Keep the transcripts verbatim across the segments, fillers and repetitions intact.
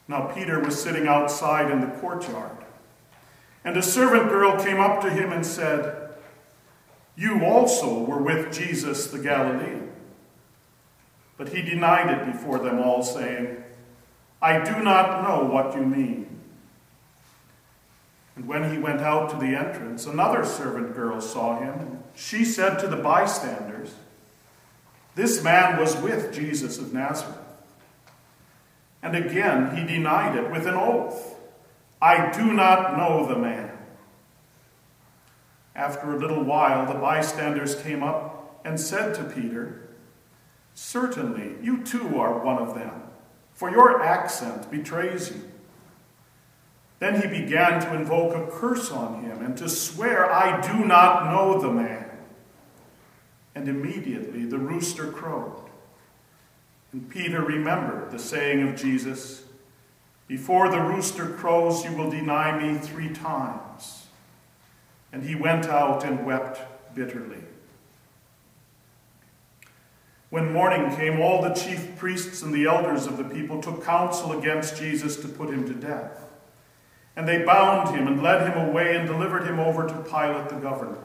Now Peter was sitting outside in the courtyard, and a servant girl came up to him and said, "You also were with Jesus the Galilean." But he denied it before them all, saying, "I do not know what you mean." And when he went out to the entrance, another servant girl saw him, and she said to the bystanders, "This man was with Jesus of Nazareth." And again he denied it with an oath, "I do not know the man." After a little while, the bystanders came up and said to Peter, "Certainly, you too are one of them, for your accent betrays you." Then he began to invoke a curse on him and to swear, "I do not know the man." And immediately the rooster crowed. And Peter remembered the saying of Jesus, "Before the rooster crows, you will deny me three times." And he went out and wept bitterly. When morning came, all the chief priests and the elders of the people took counsel against Jesus to put him to death. And they bound him and led him away and delivered him over to Pilate the governor.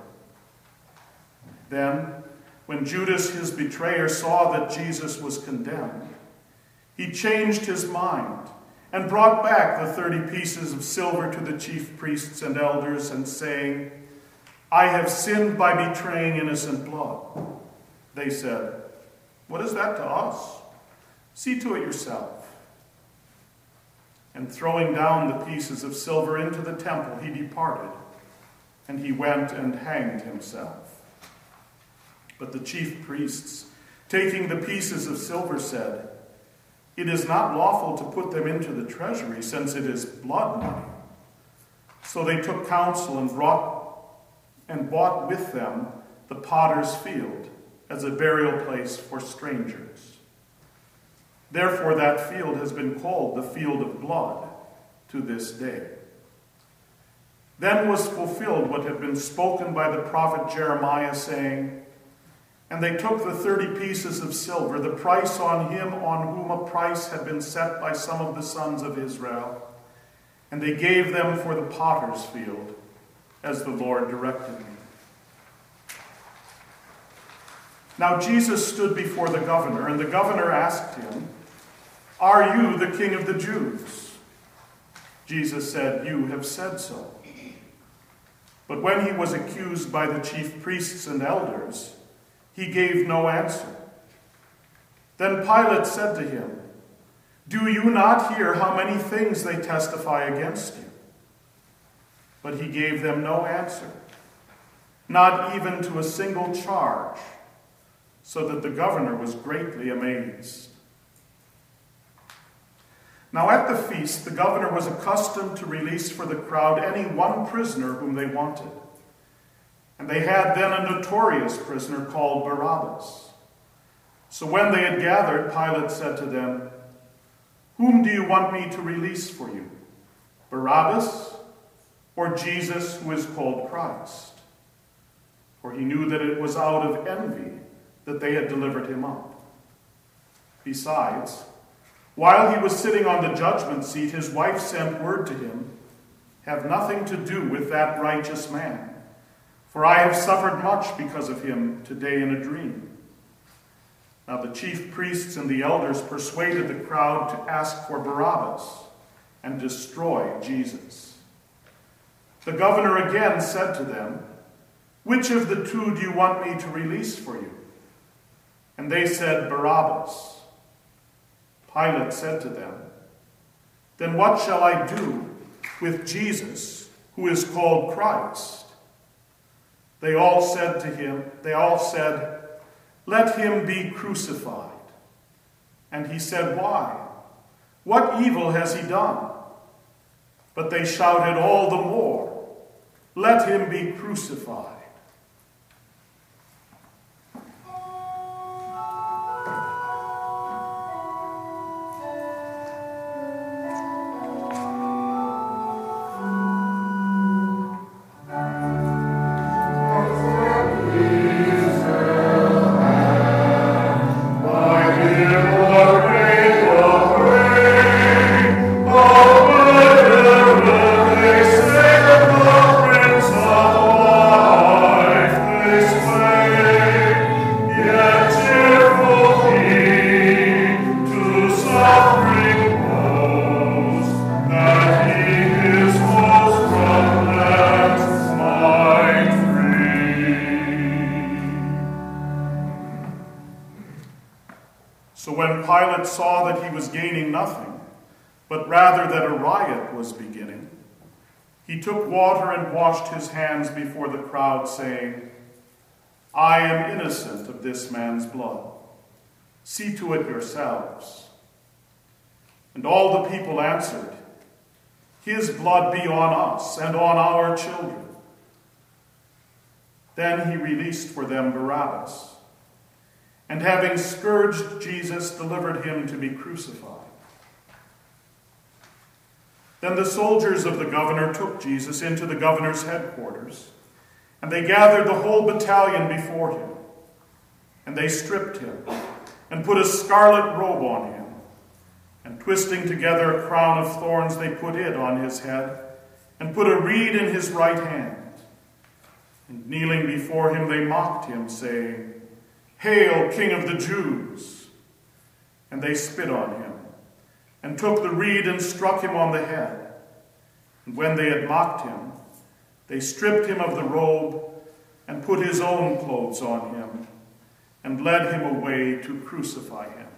Then, when Judas, his betrayer, saw that Jesus was condemned, he changed his mind and brought back the thirty pieces of silver to the chief priests and elders, and saying, "I have sinned by betraying innocent blood." They said, "What is that to us? See to it yourself." And throwing down the pieces of silver into the temple, he departed, and he went and hanged himself. But the chief priests, taking the pieces of silver, said, "It is not lawful to put them into the treasury, since it is blood money." So they took counsel and brought and bought with them the potter's field as a burial place for strangers. Therefore that field has been called the field of blood to this day. Then was fulfilled what had been spoken by the prophet Jeremiah, saying, "And they took the thirty pieces of silver, the price on him on whom a price had been set by some of the sons of Israel, and they gave them for the potter's field, as the Lord directed me." Now Jesus stood before the governor, and the governor asked him, "Are you the king of the Jews?" Jesus said, "You have said so." But when he was accused by the chief priests and elders, he gave no answer. Then Pilate said to him, "Do you not hear how many things they testify against you?" But he gave them no answer, not even to a single charge, so that the governor was greatly amazed. Now at the feast, the governor was accustomed to release for the crowd any one prisoner whom they wanted. And they had then a notorious prisoner called Barabbas. So when they had gathered, Pilate said to them, "Whom do you want me to release for you, Barabbas or Jesus, who is called Christ?" For he knew that it was out of envy that they had delivered him up. Besides, while he was sitting on the judgment seat, his wife sent word to him, "Have nothing to do with that righteous man, for I have suffered much because of him today in a dream." Now the chief priests and the elders persuaded the crowd to ask for Barabbas and destroy Jesus. The governor again said to them, "Which of the two do you want me to release for you?" And they said, "Barabbas." Pilate said to them, "Then what shall I do with Jesus, who is called Christ?" They all said to him, they all said, "Let him be crucified." And he said, "Why? What evil has he done?" But they shouted all the more, "Let him be crucified." Oh So when Pilate saw that he was gaining nothing, but rather that a riot was beginning, he took water and washed his hands before the crowd, saying, I am innocent of this man's blood. See to it yourselves. And all the people answered, His blood be on us and on our children. Then he released for them Barabbas, and having scourged Jesus, delivered him to be crucified. Then the soldiers of the governor took Jesus into the governor's headquarters, and they gathered the whole battalion before him. And they stripped him, and put a scarlet robe on him, and twisting together a crown of thorns, they put it on his head, and put a reed in his right hand. And kneeling before him, they mocked him, saying, Hail, King of the Jews! And they spit on him, and took the reed and struck him on the head. And when they had mocked him, they stripped him of the robe, and put his own clothes on him, and led him away to crucify him.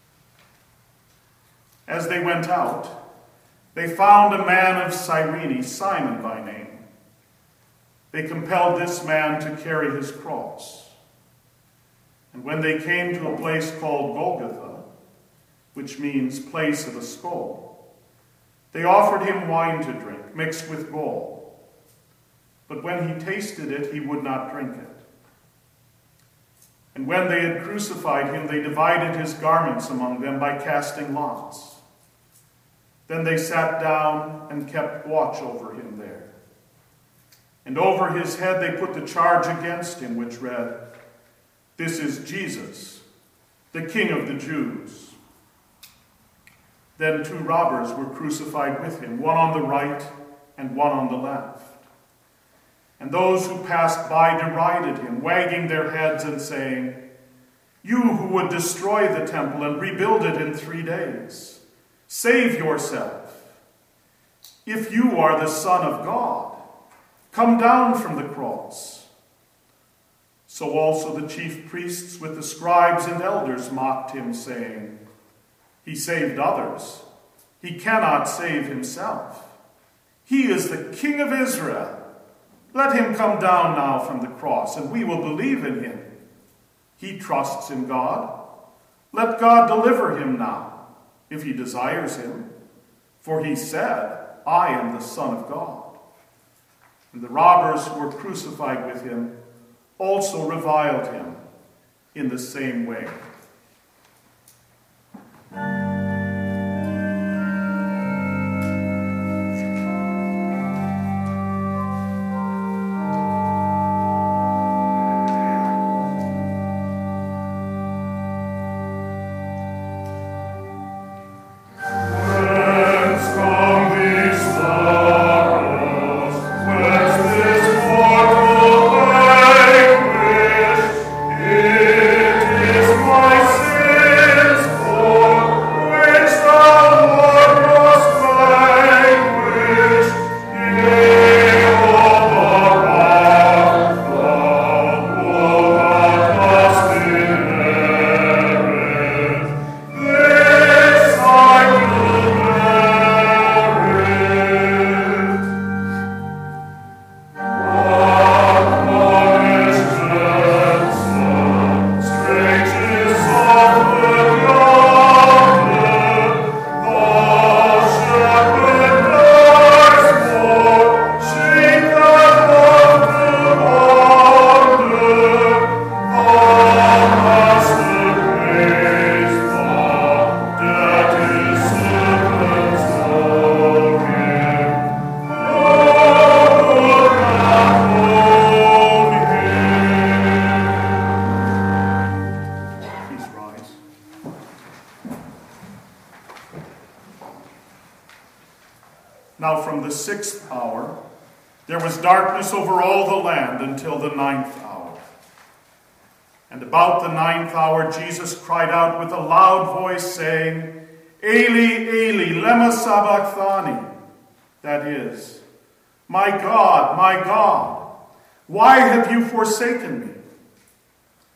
As they went out, they found a man of Cyrene, Simon by name. They compelled this man to carry his cross. And when they came to a place called Golgotha, which means place of a skull, they offered him wine to drink, mixed with gall. But when he tasted it, he would not drink it. And when they had crucified him, they divided his garments among them by casting lots. Then they sat down and kept watch over him there. And over his head they put the charge against him, which read, This is Jesus, the King of the Jews. Then two robbers were crucified with him, one on the right and one on the left. And those who passed by derided him, wagging their heads and saying, You who would destroy the temple and rebuild it in three days, save yourself. If you are the Son of God, come down from the cross. So also the chief priests with the scribes and elders mocked him, saying, He saved others. He cannot save himself. He is the King of Israel. Let him come down now from the cross, and we will believe in him. He trusts in God. Let God deliver him now, if he desires him. For he said, I am the Son of God. And the robbers who were crucified with him also reviled him in the same way. Now from the sixth hour, there was darkness over all the land until the ninth hour. And about the ninth hour, Jesus cried out with a loud voice, saying, Eli, Eli, lema sabachthani. That is, My God, my God, why have you forsaken me?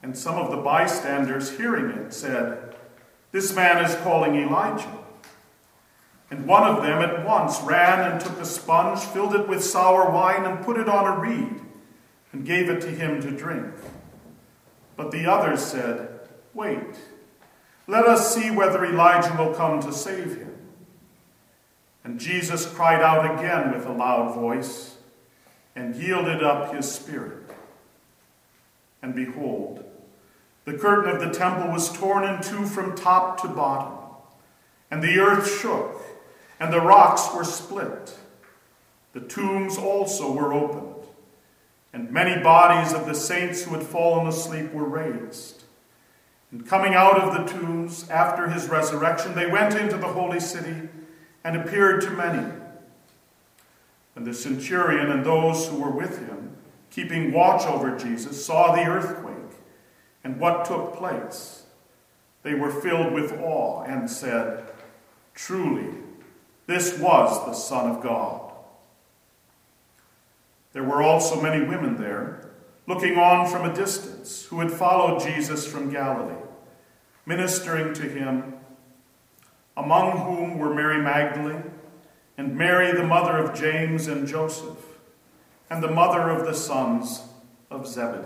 And some of the bystanders, hearing it, said, "This man is calling Elijah." And one of them at once ran and took a sponge, filled it with sour wine, and put it on a reed, and gave it to him to drink. But the others said, "Wait, let us see whether Elijah will come to save him." And Jesus cried out again with a loud voice, and yielded up his spirit. And behold, the curtain of the temple was torn in two from top to bottom, and the earth shook, and the rocks were split. The tombs also were opened, and many bodies of the saints who had fallen asleep were raised. And coming out of the tombs after his resurrection, they went into the holy city and appeared to many. And the centurion and those who were with him, keeping watch over Jesus, saw the earthquake and what took place. They were filled with awe and said, "Truly, this was the Son of God." There were also many women there, looking on from a distance, who had followed Jesus from Galilee, ministering to him, among whom were Mary Magdalene, and Mary the mother of James and Joseph, and the mother of the sons of Zebedee.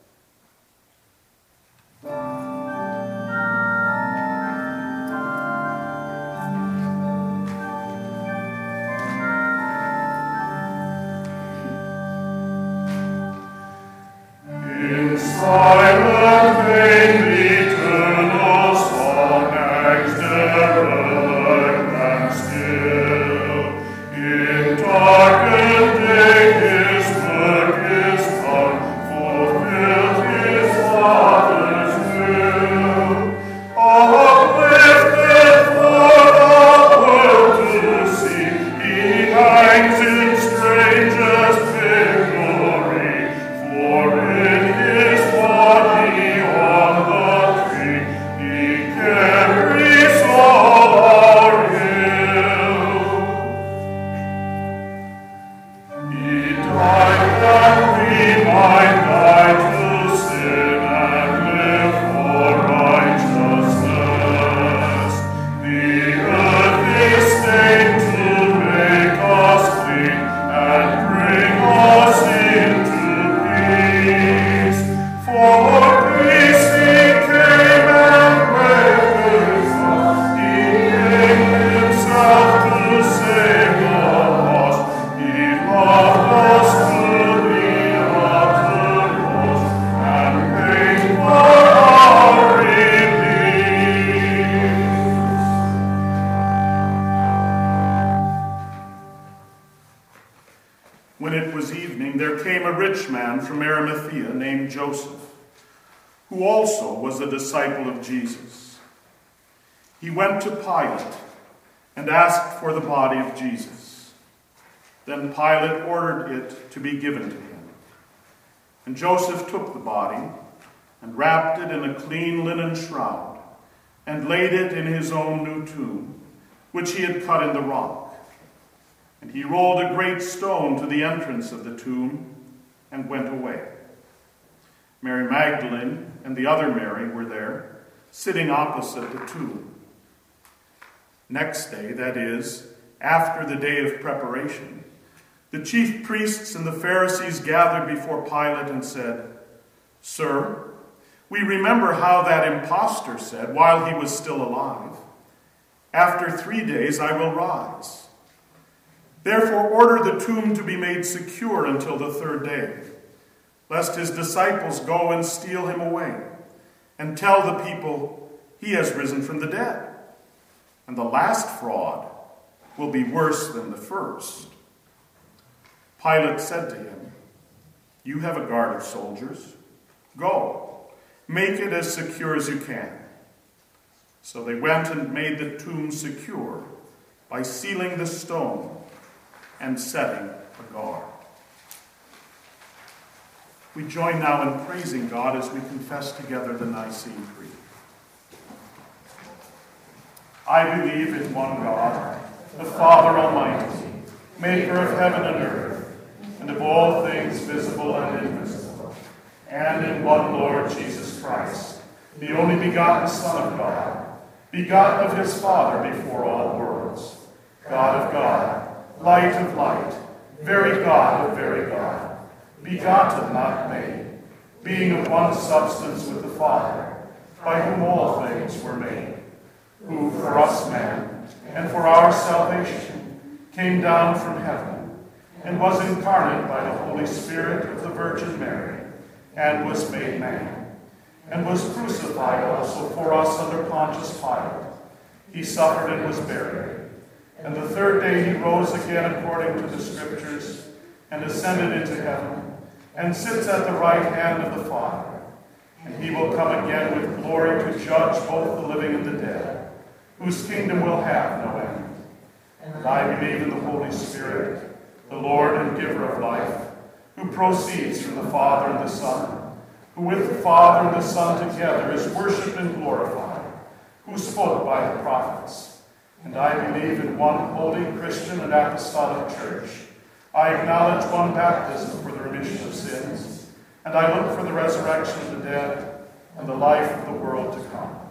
In silent vain eternal song hangs derelict and still. In darkened day his work is done, fulfilled his Father's will. Uplifted for the world to see, he hangs in strangest victory, for in his body on the tree he carries all our ill. He died that we might die to sin and live for righteousness. The earth is stained to make us clean and bring us into peace. For peace he came and made us. He gave himself to save the lost. He loved us to the uttermost and paid for our relief. When it was evening, there came a rich man from Arimathea named Joseph, who also was a disciple of Jesus. He went to Pilate and asked for the body of Jesus. Then Pilate ordered it to be given to him. And Joseph took the body and wrapped it in a clean linen shroud and laid it in his own new tomb, which he had cut in the rock. And he rolled a great stone to the entrance of the tomb and went away. Mary Magdalene and the other Mary were there, sitting opposite the tomb. Next day, that is, after the day of preparation, the chief priests and the Pharisees gathered before Pilate and said, "Sir, we remember how that impostor said while he was still alive, 'After three days I will rise.' Therefore order the tomb to be made secure until the third day, lest his disciples go and steal him away, and tell the people, 'He has risen from the dead.' And the last fraud will be worse than the first." Pilate said to him, "You have a guard of soldiers. Go, make it as secure as you can." So they went and made the tomb secure by sealing the stone and setting a guard. We join now in praising God as we confess together the Nicene Creed. I believe in one God, the Father Almighty, maker of heaven and earth, and of all things visible and invisible, and in one Lord Jesus Christ, the only begotten Son of God, begotten of his Father before all worlds, God of God, light of light, very God of very God, begotten, not made, being of one substance with the Father, by whom all things were made, who for us men, and for our salvation, came down from heaven, and was incarnate by the Holy Spirit of the Virgin Mary, and was made man, and was crucified also for us under Pontius Pilate. He suffered and was buried. And the third day he rose again according to the Scriptures, and ascended into heaven, and sits at the right hand of the Father. And he will come again with glory to judge both the living and the dead, whose kingdom will have no end. And I believe in the Holy Spirit, the Lord and giver of life, who proceeds from the Father and the Son, who with the Father and the Son together is worshipped and glorified, who spoke by the prophets. And I believe in one holy Christian and apostolic church. I acknowledge one baptism for the remission of sins, and I look for the resurrection of the dead and the life of the world to come.